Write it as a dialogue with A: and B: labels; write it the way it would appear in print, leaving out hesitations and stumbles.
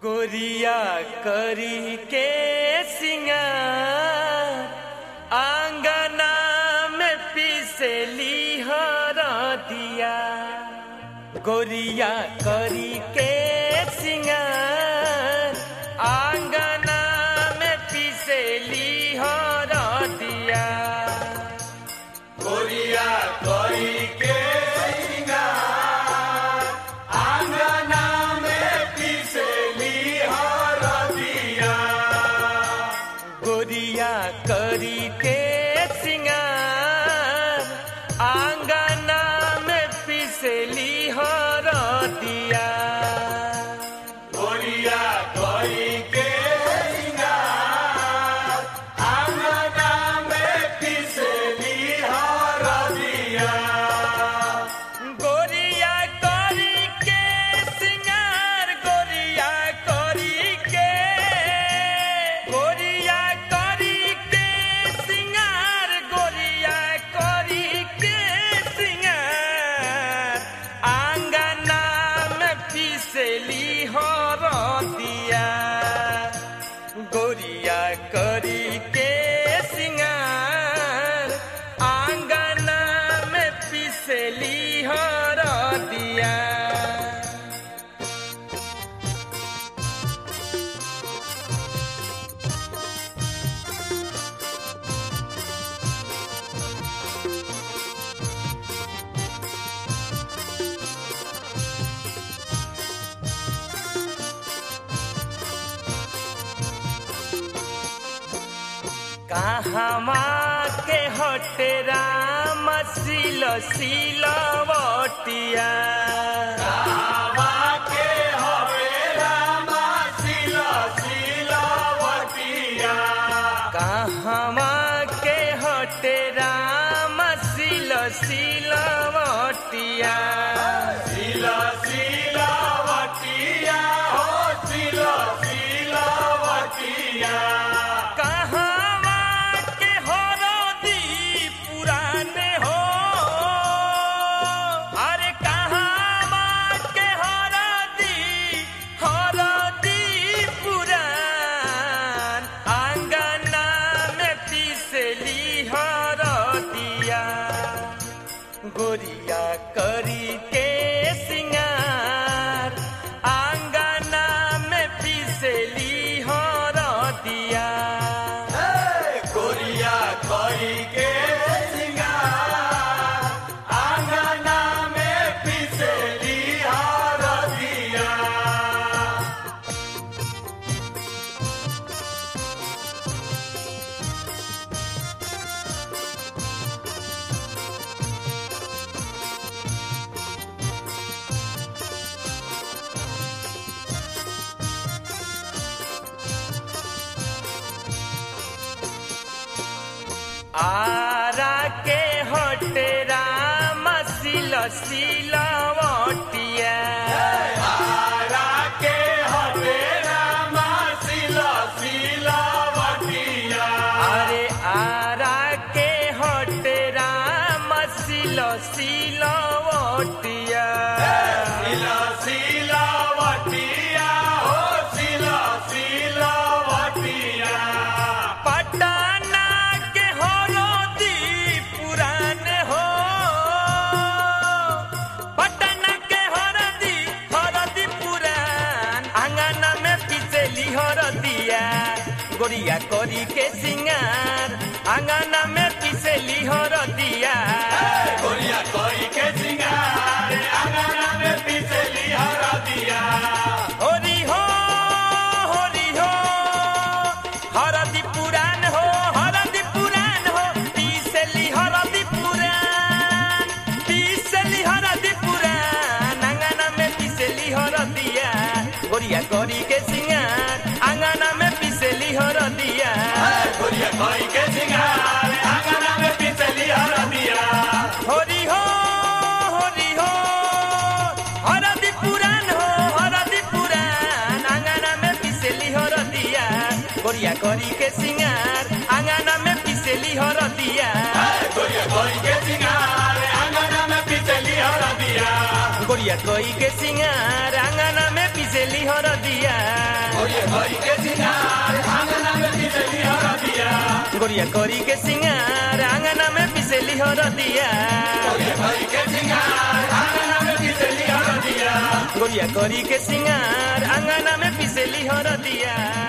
A: गोरिया करी के सिंगार आंगना में पिसली हरदिया। गोरिया करी के सिंगार आंगना में पिसली हरदिया।
B: गोरिया करी के सिंगार आंगना में पिसली हरदिया।
A: गोरिया करी के सिंगार आंगना में पिसली हरदिया।
B: गोरिया करी के सिंगार आंगना में पिसली हरदिया।
A: गोरिया करी के सिंगार गोरिया करी के सिंगार गोरिया करी के सिंगार आंगना में पिसली हरदिया। गोरिया करी के सिंगार आंगना में पिसली हरदिया। कहवा के हटे राम सिल सिलवटिया।
B: कहवा के हवे रामा सिल सिलवटिया।
A: कहवा के हटे राम सिल सिलवटिया।
B: सिल सिलवटिया हो सिल सिलवटिया।
A: कहवा के हरदी पुराने हो। अरे कहवा के हरदी पुरान आंगना में पिसली हरदिया। गोरिया करी के सिंगार आंगना में पिसली हरदिया।
B: गोरिया करी के सिंगार आंगना में पिसली हरदिया।
A: आरा के हटे राम सिल सिलवटिया।
B: आरा के हटे रामा सिल सिलवटिया।
A: अरे आरा के हटे राम सिल सिलवटिया।
B: सिल सिलवटिया हो सिल सिलवटिया।
A: पटना के हरदी पुराने हो। पटना के हरदी पुरान आंगना में पिसली हरदिया। गोरिया करी के सिंगार आंगना में पिसली हरदिया।
B: गोरिया करी के सिंगार आंगना में पिसली हरदिया।
A: होरी हो हरदी पुरान हो पिसली हरदी पुरान आंगना में पिसली हरदिया। गोरिया करी के सिंगार आंगना में पिसली हरदिया।
B: गोरिया करी के सिंगार आंगना में पिसली हरदिया।
A: होरी हो हरदी पुरान आंगना में पिसली हरदिया। गोरिया करी के सिंगार आंगना में पिसली हरदिया।
B: गोरिया करी के सिंगार आंगना में पिसली हरदिया।
A: गोरिया करी के सिंगार आंगना में पिसली हरदिया।
B: घरी के सिंगार आंगना में पिसली हरदिया
A: गोरिया करी के सिंगार आंगना में पिसली हरदिया
B: घरी के सिंगार आंगना में पिसली हरदिया
A: गोरिया करी के सिंगार आंगना में पिसली हरदिया।